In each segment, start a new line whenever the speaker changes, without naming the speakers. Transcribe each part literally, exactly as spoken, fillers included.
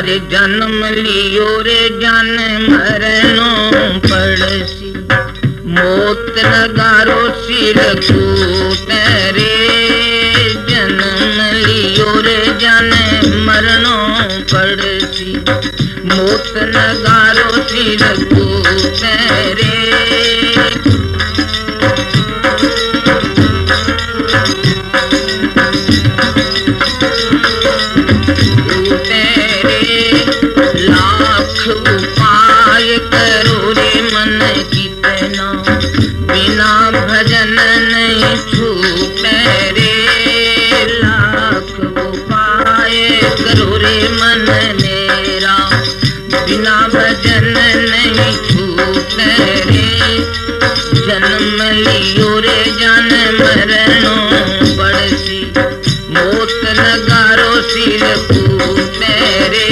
अरे जन्म लियो रे जन मरणो पड़सी, मौत नगारो सिर कूट रे। जन्म लियो रे जन मरणो पड़सी, मौत नगारो सिर कूट रे। उपाय करो रे मन कितना, बिना भजन नहीं छूटे रे। लाख उपाय करो रे मन मेरा, बिना भजन नहीं छूटे रे। जन्म लियो रे जन मरणो पड़सी, मौत नगारो सिर कूटे रे।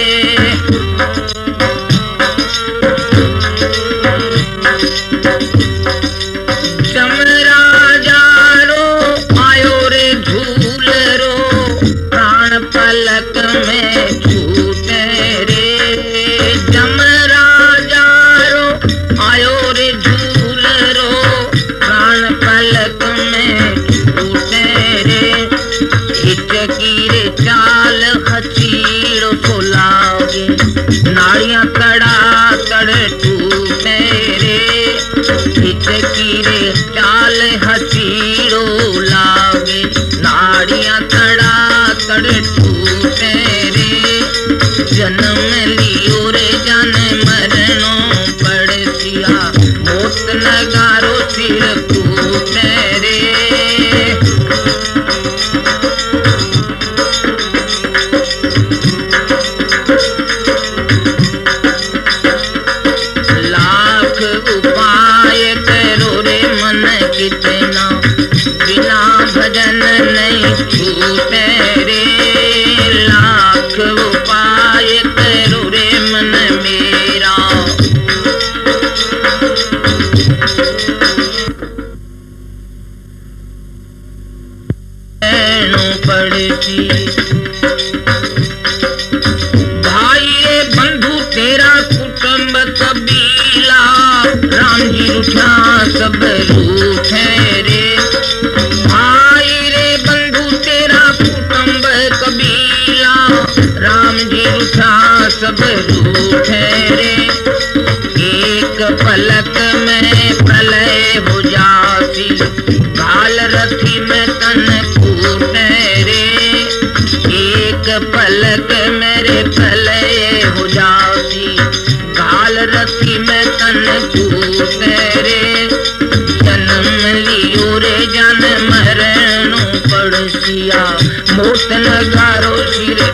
पलक में छूटे रे। जमराजा रो आयो रे झूल रो, प्राण पलक में छूटे रे। हिचकी रे चाल खचीड़ो सोलागे, नाड़ियां कड़ा कड़ टूटे रे। हिचकी रे चाल हसीड़ो लागे, नाड़ियां कड़ा कड़ टूटे रे। जन्म लियो रे जन मरणो पड़सिया, मौत नगारो सिर कूटे रे। लाख उपाय करो रे मन कितना, बिना भजन नहीं छूटे रे। लाख उपाय करो रे मन मेरा, पड़ती। भाई रे बंधु तेरा कुटुंब कबीला, राम जी रूठा सब रूठे रे। भाई रे बंधु तेरा कुटुंब कबीला, राम जी रूठा सब रूठे रे। एक पलक में प्रलय हो जाती, काल रथी में तन कूटे रे। एक पलक मेरे प्रलय हो जाती, काल रथी में तन कूटे रे। जन्म लियो रे जन मरणो पड़सिया, मौत नगारो सिर।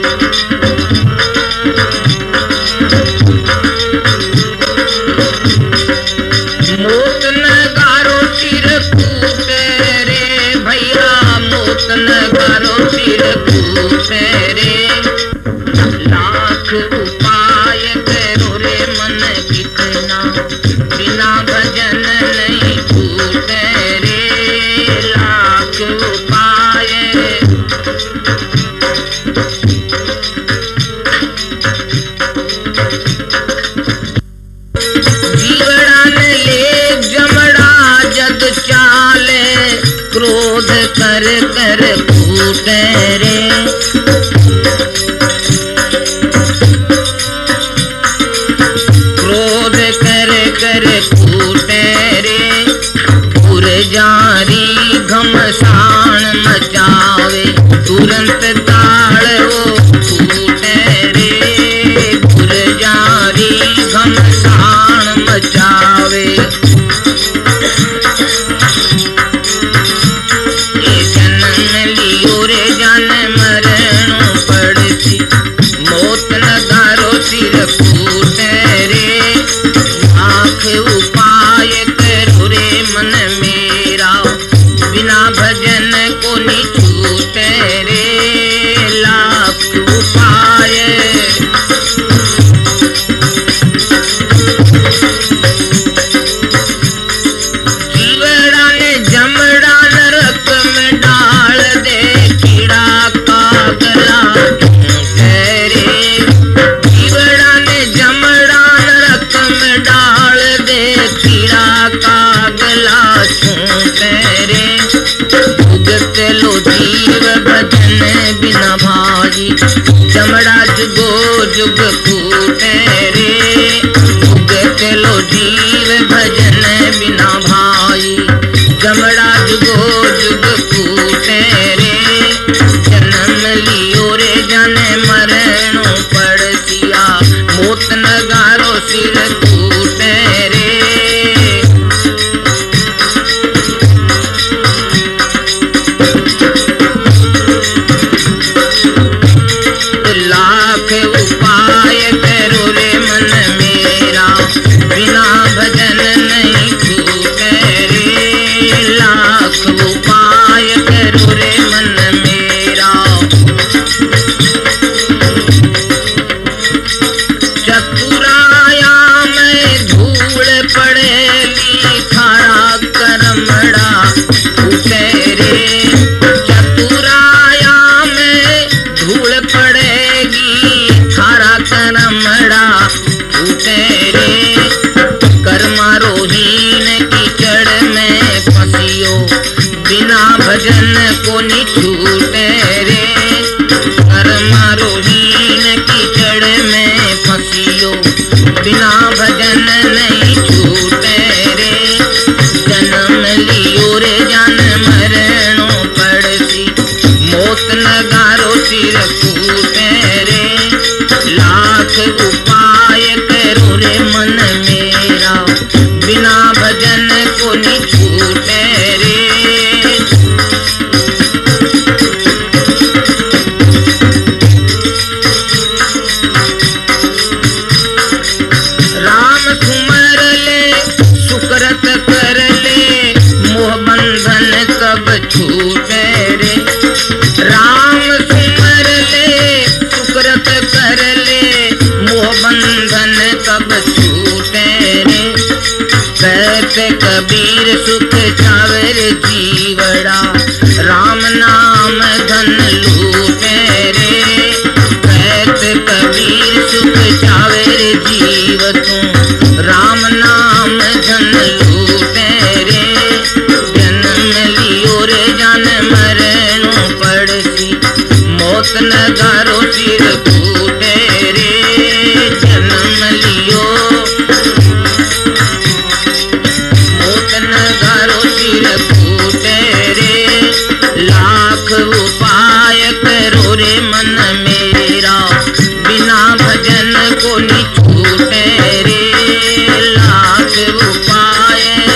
मौत नगारो सिर कूटे रे भैया, मौत नगारो सिर कूटे रे। लाख उपाय करो रे मन कितना, बिना भजन नहीं छूटे रे। लाख उपाय जीवड़ा ने ले जमड़ा जग चाले, क्रोध कर कर फूटे रे। क्रोध कर कर फूटे रे। पुरजारी घमसान मचावे, तुरंत ताड़ वो फूटे रे। पुरजारी घमसान मचावे, जन्म लियो रे जन मरणो पड़सी, मौत नगारो सिर कूटे रे। लाख उपाय करो रे मन मेरा, बिना भजन को नहीं छूटे रे। लाख उपाय जीव भजन बिना भाई। चमड़ा जुगो जुग फूटे रे, भुगत लो जीव भजन बिना भाई। चमड़ा जुगो जुग फूटे रे, जन्म लियो रे जन मरणो पड़सिया। मोत नगारो सिर टूटे रे, लाख उपाय करो रे मन मेरा, बिना भजन नहीं छूटे रे। लाख उपाय करो रे मन मेरा, चतुराया में धूल पड़ेगी थारा करमड़ा फूटे रे। चतुराया में धूल पड़ेगी थारा करमड़ा फूटे रे। कर्मारोहीन कीचड़ में फंसियो, बिना भजन को नहीं छूटे रे। कर्मारोहीन कीचड़ में फंसियो, बिना भजन नहीं छूटे रे। जन्म लियो रे जन मरणो पड़सी, मोत नगारो सिर फूटे रे। लाख उपाय करो रे मन मेरा, बिना भजन को नहीं छूटे रे। राम सुमर ले सुकृत कर ले, मोह बंधन कब छूटे रे। राम सुमर ले सुकृत कर ले, मोह बंधन कब छूटे रे। कहते कबीर सुख चावर जीवड़ा, राम नाम धन लूटे रे। कहते कबीर सुख चावर जीव तू, राम नाम धन लूटे रे। जन्म लियो रे जन मरणो पड़सी, मोत नगारो सिर फूटे रे। जन्म लियो मोत नगारो सिर फूटे रे। लाख उपाय करो रे मन मेरा, बिना भजन को नहीं छूटे रे। लाख उपाय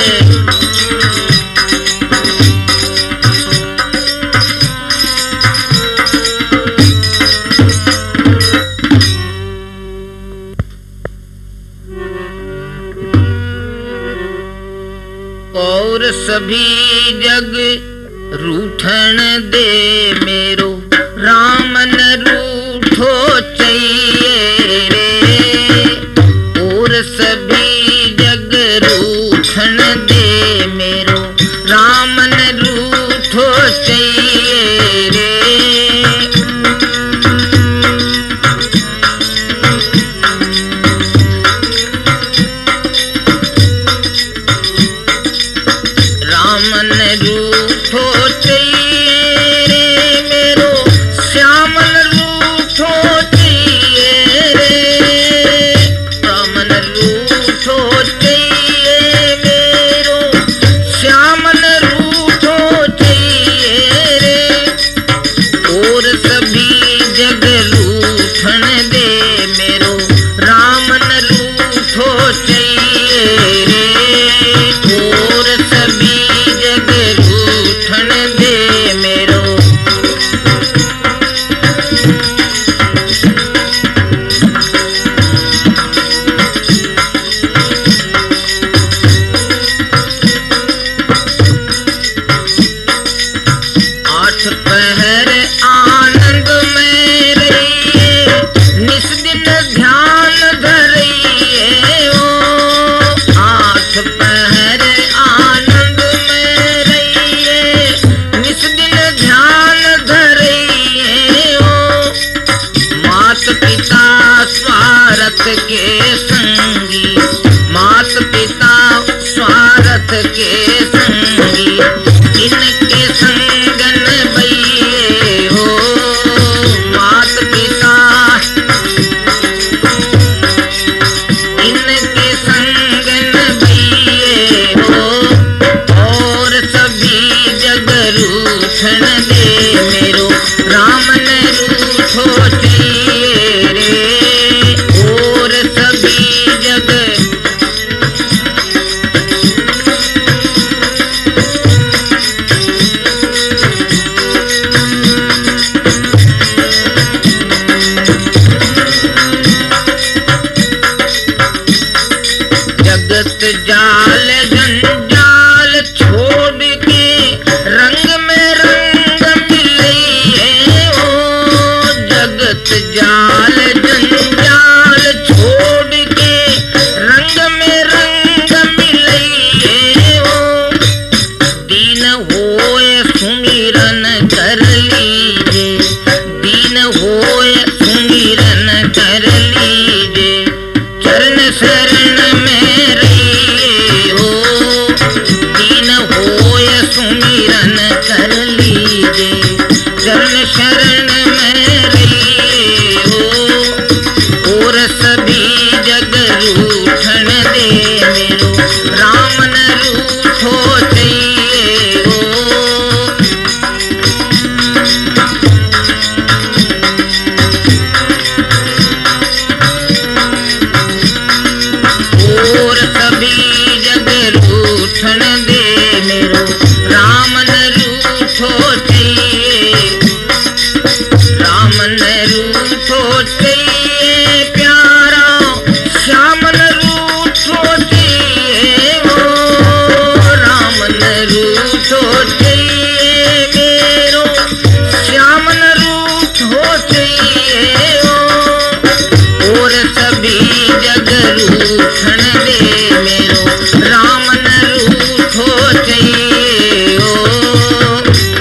और सभी जग रूठन दे मेरो, राम न रूठो चाहिए रे। और सभी जग रूठन दे मेरो, राम न रूठो चाहिए रे। रामन रूठो चाहिए रे मेरो, श्यामन रूठो चाहिए रे। रामन रूठो चाहिए मेरो, श्यामन रूठो चाहिए रे। और सभी जग रूठन दे मेरो, रामन रूठो चाहिए रे। और सभी जग रूठन दे मेरो, आठ पहर आनंद में रहिए, निस दिन ध्यान धरिए ओ। जगत जाल जंजाल छोड़ के रंग में रंग मिले ओ जगत जाल जंजाल छोड़ के रंग में रंग मिले ओ दीन होए सुमिरन कर लीजे दीन होए सुमिरन कर लीजे चरण शरण में रहिए हो दीन होए सुमिरन कर लीजे चरण शरण में रहिए हो और सभी जग रूठन दे मेरो राम न रूठो चाहिए हो और सभी जग रूठन दे मेरो राम न रूठो चाहिए राम न रूठो चाहिए प्यारा श्याम न रूठो चाहिए ओ राम न रूठो चाहिए मेरो श्याम न रूठो चाहिए ओ और सभी जग रूठन दे मेरो राम न रूठो चाहिए ओ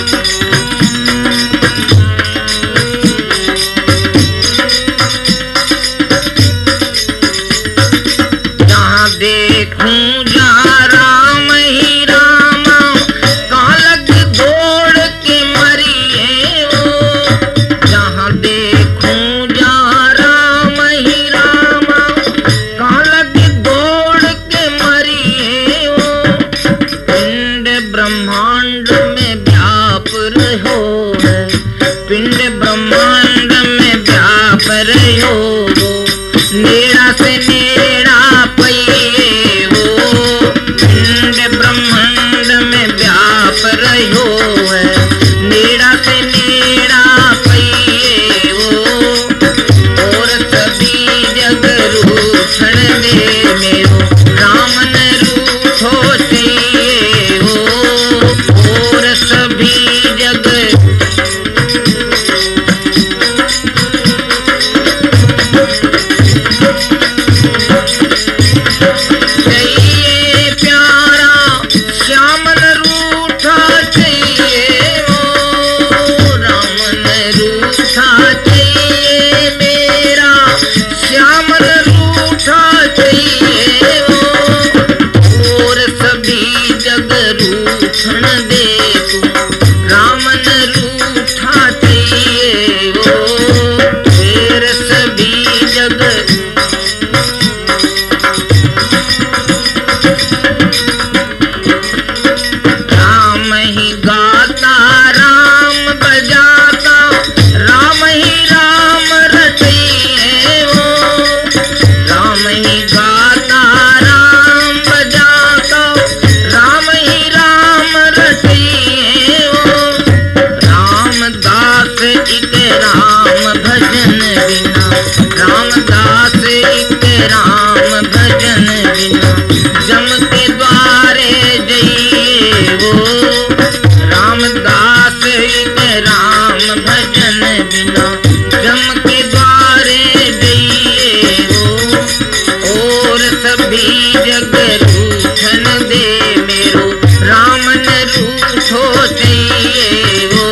जहाँ देखूं जहाँ राम ही रामा कहाँ लग दौड़ के मरिए ओ जहाँ देखूं जहाँ राम ही रामा कहाँ लग दौड़ के मरिए ओ पिंड ब्रह्मांड में व्याप रहो है पिंड ब्रह्मांड में व्याप रहो नेड़ा से नेड़ा पइए हो पिंड ब्रह्मांड में व्याप रहो है नेड़ा से नेड़ा पइए हो और सभी जग रूठन दे मेरो राम न रूठो चाहिए हो और सभी जग चाहिए प्यारा श्याम न रूठा चाहिए ओ राम न रूठा चाहिए मेरा श्याम न रूठा चाहिए ओ और सभी जग रूठन दे तू राम न रूठा चाहिए ओ फिर सभी जग राम ही गाता राम बजाता राम ही राम रचिए ओ राम ही गाता राम बजाता राम ही राम रचिए ओ रामदास एक राम भजन बिना रामदास एक राम भजन बिना जम के द्वारे जइए वो रामदास एक राम भजन बिना जम के द्वारे जइए वो और सभी जग रूठन दे मेरो राम न रूठो चाहिए वो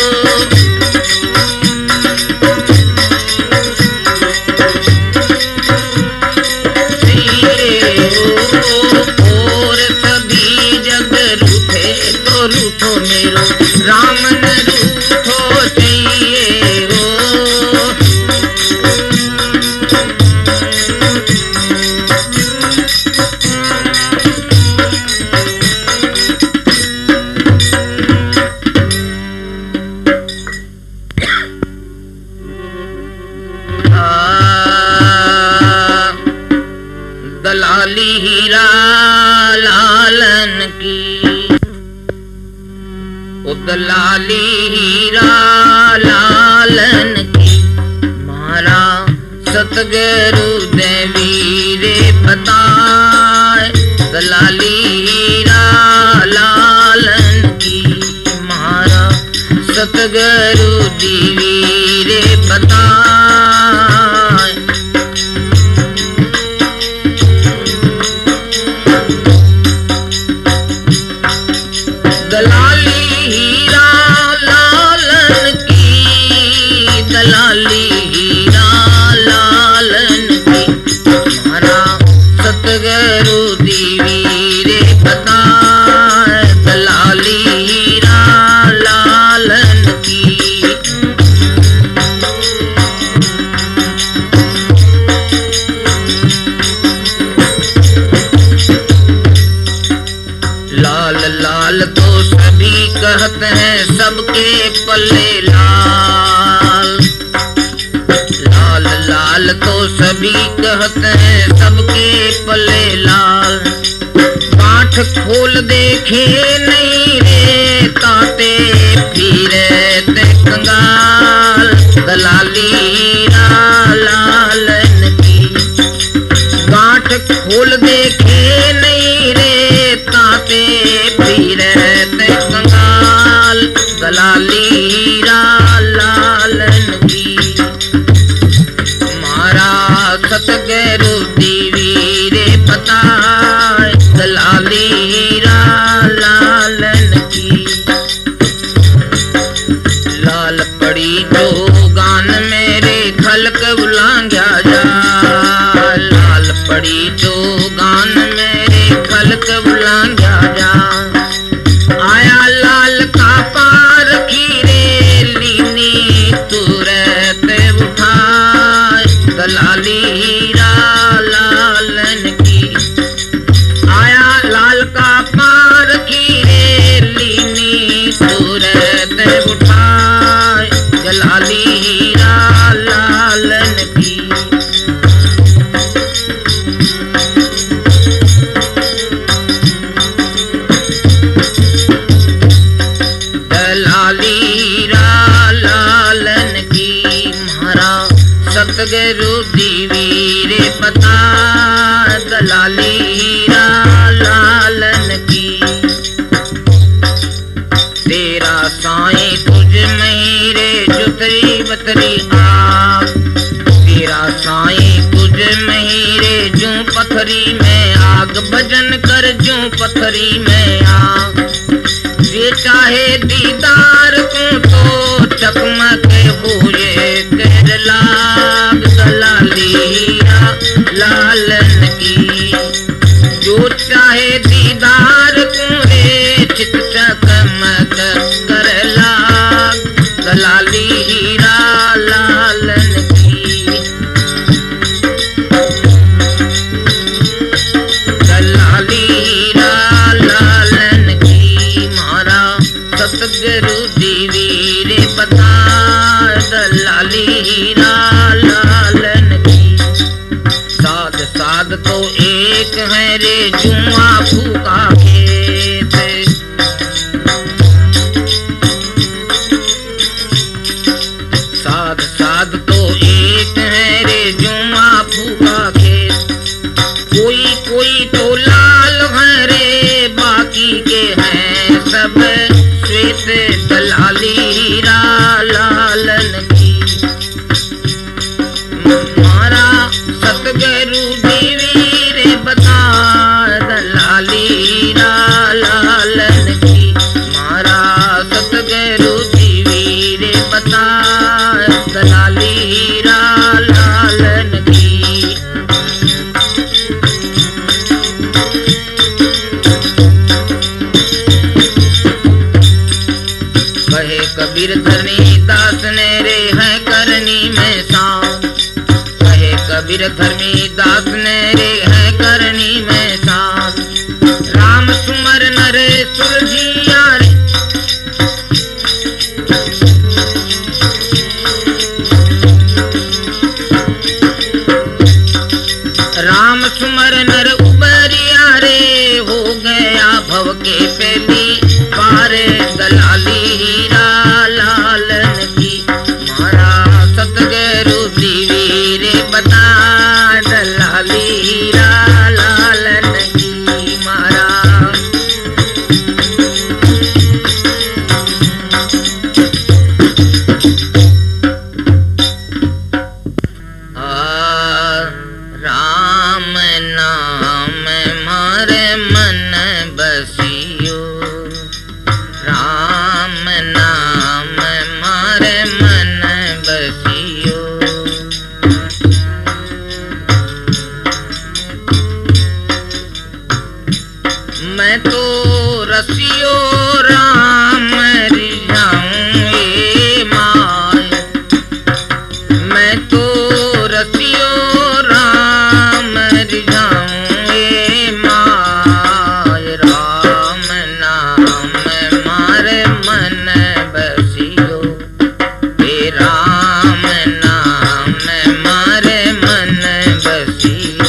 और सभी जग रूठे तो रूठो मेरो राम न रूठो चाहिए वो दलाली हीरा लालन की ओ दलाली हीरा लालन की मारा सतगुरु देवी रे बताए दलाली हीरा लालन की। महाराज सतगुरु दीवी रे बताए, दलाली हीरा लालन की, दलाली हीरा लालन की। महाराज सतगुरु दीवी रे बताए, दलाली हीरा लालन की। लाल लाल तो सभी कहते हैं, सबके पल्ले लाल। लाल लाल तो सभी कहते हैं, सबके पल्ले लाल। पाठ खोल देखे नहीं रे ताते, फिरे ते कंगाल। दलाली हीरा लालन की। गांठ खोल देखे नहीं रे ताते, फिरे ते कंगाल। दलाली हीरा लालन की। महाराज सतगुरु दीवी रे बताए, दलाली हीरा लालन की। लाल पड़ी जो गान मेरे खलक बुलांग्या जा, लाल पड़ी जो गान मेरे खलक बुलांग्या जा। आया लाल का पार खीरे लीनी तुरत उठाए, दलाली हीरा लालन की। आया लाल का पार खीरे लीनी तुरत उठाए, दलाली हीरा लालन की। दलाली हीरा लालन की। महाराज सतगुरु दीवी रे पता, दलाली हीरा लालन की। तेरा साईं तुझ मेरे जुतरी बतरी आग, तेरा साईं तुझ मेरे जू पथरी में आग। भजन कर जू पथरी में आग। ये चाहे दीदार को तो चकमक हुए कर लाग, दलाली हीरा लालन की। जो चाहे दीदार को रे चित चकमक कर लाग, दलाली हीरा लालन की। दलाली हीरा लालन की। महाराज सतगुरु दीवी रे बता, दलाली हीरा लालन की। साध साध तो एक है रे जुआ फूका खेत, साध साध तो एक है रे जुआ फूका खेत। कोई कोई तो लाल है रे, बाकी के हैं सब श्वेत, दलाली हीरा लालन की। मारा सतगुरु दीवी रे बता, दलाली हीरा लालन की। मारा सतगुरु दीवी रे बता, दलाली हीरा लालन की। कहे कबीर धरनी दास ने रे है करनी में सांप, कहे कबीर धर्मी दास ने रे है करनी में सांप। राम सुमर नरे सुरझिया रे, राम सुमर नर उबरिया रे, हो गया भव के पेली पारे, दलाली हीरा लालन की। मारा सतगुरु दीवी रे बता, दलाली हीरा लालन की। मारा। राम नाम मारे मन बसियो, राम नाम मारे मन बसियो। मैं तो रसियो राम रिझाऊं ए माय, मैं तो रसियो राम रिझाऊं ए माय। राम नाम मारे मन बसियो, हे राम नाम मारे मन बसियो।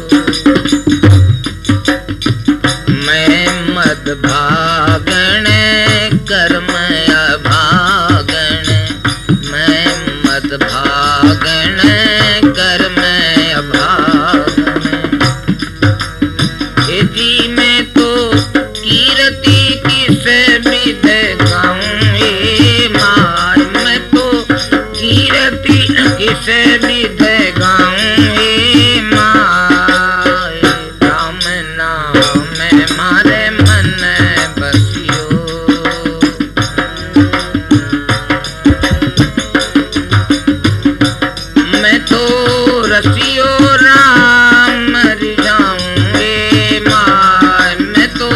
मैं मद भागण कर्म अभागण, मैं मद भागण कर्म अभागण। हे जी मैं तो कीर्ति किस विध गाऊं ए माय, मैं तो कीर्ति किस विध गाऊं ए माय। राम नाम मारे मन बसियो, मैं तो रसियो राम रिझाऊं ए माय, मैं तो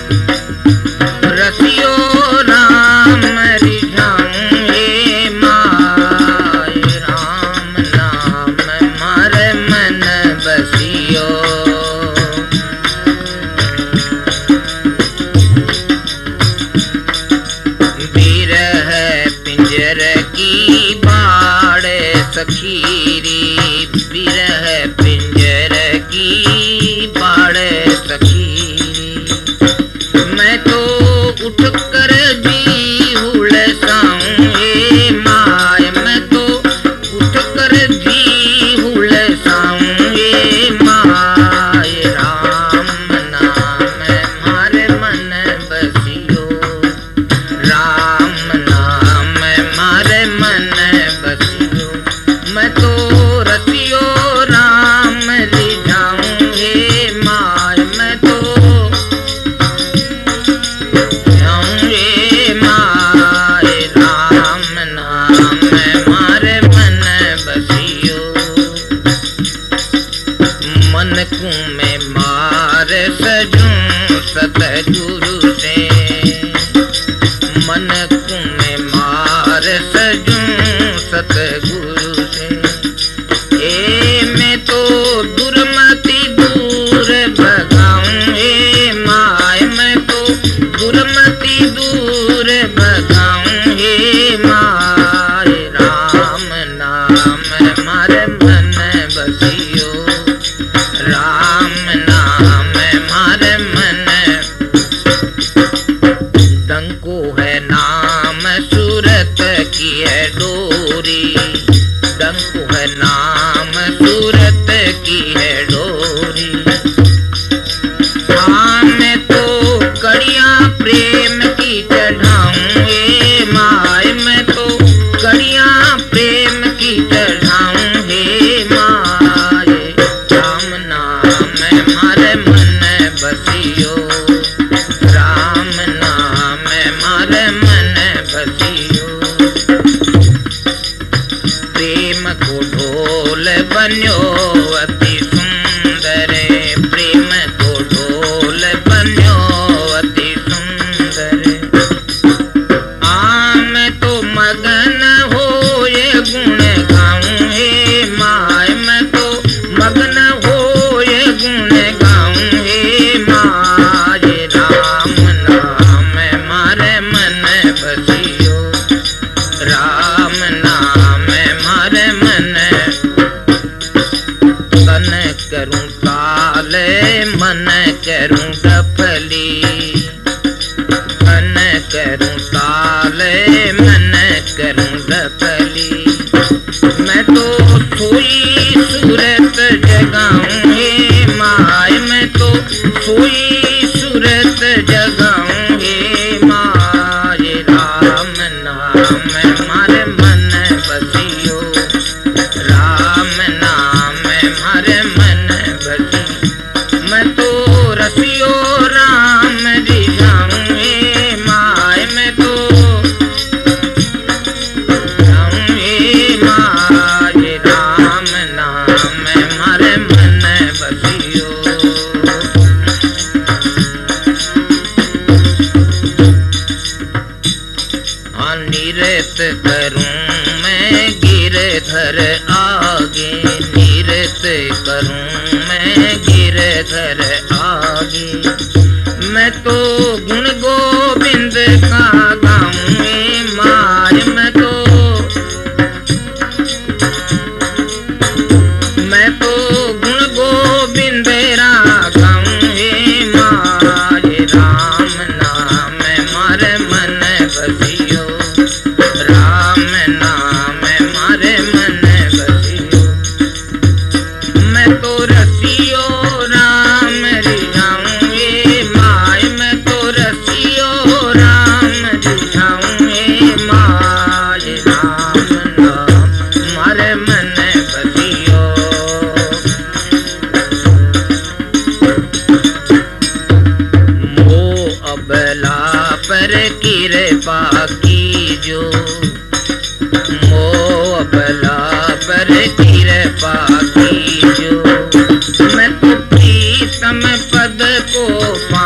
रसियो राम रिझाऊं ए माय। राम नाम मारे मन बसियो, बिरह पिंजर की बाड़ सखीरी, बिरह पिंजर की बाड़ सखीरी। मैं तो उठ कर जी हुलसाऊं ए माय, मैं तो उठ कर जी हुलसाऊं ए माय। राम नाम मारे मन बसियो, राम नाम मारे मन बसियो। मैं तो रसियो राम रिझाऊं हे माय, मैं तो जाऊं हे माय। राम नाम मारे मन बसियो, मन को मैं मार सजूं सतगुरु से, मन को मैं मार सजूं सतगुरु से। ए मैं तो दुर्मति दूर भगाऊं ए माय, मैं तो दुर्मति दूर भगाऊं हे माय। राम नाम मारे मन बसियो, राम नाम मारे मन। डंको है नाम सूरत की है डोरी, डंको है नाम सूरत की है डोरी। हाँ मैं तो कड़ियाँ प्रेम की चढ़ाऊं हे माय, मैं तो कड़ियाँ प्रेम की चढ़ाऊं हे माय। राम नाम मारे मन बसियो, राम नाम मारे मन बसियो। प्रेम को ढोल बन्यो अति सुंदर, प्रेम को ढोल बन्यो अति सुंदर। आ मैं तो मगन हो ये गुण गाऊं हे माय, मैं तो मगन हो ये गुण गाऊं हे माय। राम नाम मारे मन बसियो, राम नाम मारे मन। तन करूं ताल मन करूं डफली, तन करूं ताल मन करूं डफली। मैं तो सोई सूरत जगाऊं हे माय मैं तो सोई सूरत जगाऊं हे माय राम नाम मारे मन बसियो राम नाम मारे मन बसी मैं तो रसियो राम रिझाऊं हे माय मैं तो निरत करूं मैं गिरधर आगे निरत करूं मैं गिरधर आगे मैं तो गुण गोविंद का गाऊं माय मैं तो मैं तो गुण गोविंद रा गाऊं हे माय राम नाम मारे मन बसियो राम नाम मारे मन बसियो मैं तो रसियो राम रिझाऊं हे माय मैं तो रसियो राम रिझाऊं हे माय राम नाम मारे मन बसियो मोह अबला पर कृपा कीजो मोह अबला पर कृपा कीजो मैं तो प्रीतम पद को